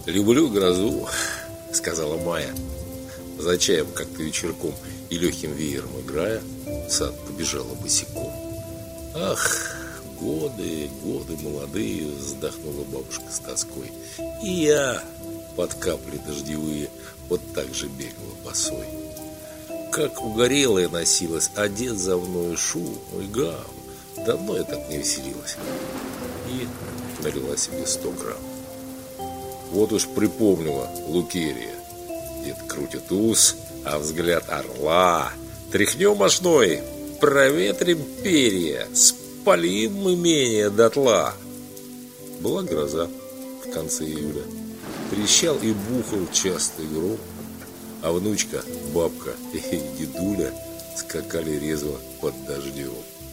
«Люблю грозу», — сказала Майя. За чаем как-то вечерком и легким веером играя, в сад побежала босиком. «Ах, годы, годы молодые», — вздохнула бабушка с тоской. «И я под капли дождевые вот так же бегала босой. Как угорелая носилась, а дед за мною шум, ой, гам, давно я так не веселилась». И налила себе 100 грамм. Вот уж припомнила Лукерия. Дед крутит ус, а взгляд орла. Тряхнем мошной, проветрим перья, спалим имение дотла. Была гроза в конце июля. Трещал и бухал частый гром, а внучка, бабка и дедуля скакали резво под дождем.